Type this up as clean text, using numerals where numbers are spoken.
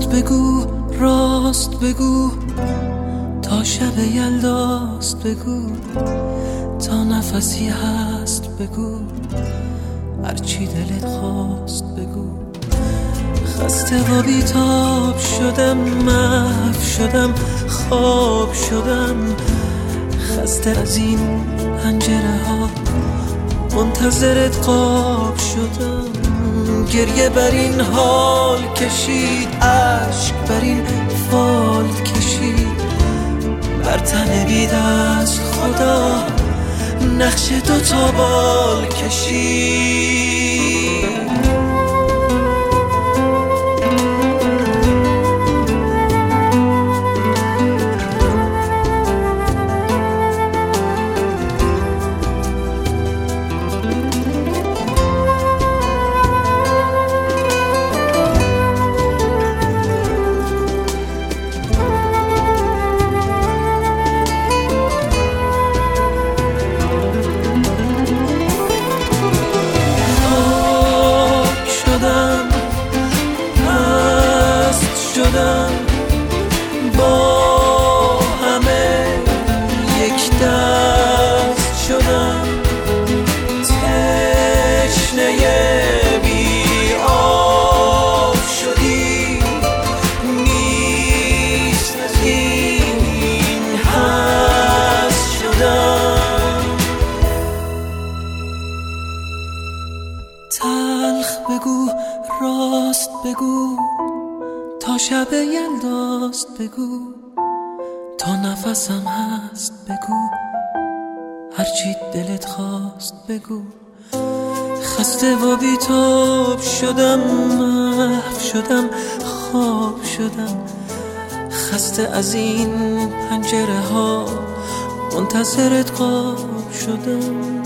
بگو، راست بگو، تا شب یلداست بگو، تا نفسی هست بگو، هرچی دلت خواست بگو. خسته و بیتاب شدم، محو شدم، خواب شدم، خسته از این پنجره ها، منتظرت قاب شدم. گریه بر این حال کشید، عشق بر این فال کشید، بر تن بی دست خدا نقش دوتا بال کشید. با همه یک دست شدم، تشنه بی آب شدی، نیست از این هست شدم. تلخ بگو، راست بگو، تا شب یلداست بگو، تا نفسم هست بگو، هرچی دلت خواست بگو. خسته و بیتاب شدم، محو شدم، خواب شدم، خسته از این پنجره ها، منتظرت قاب شدم.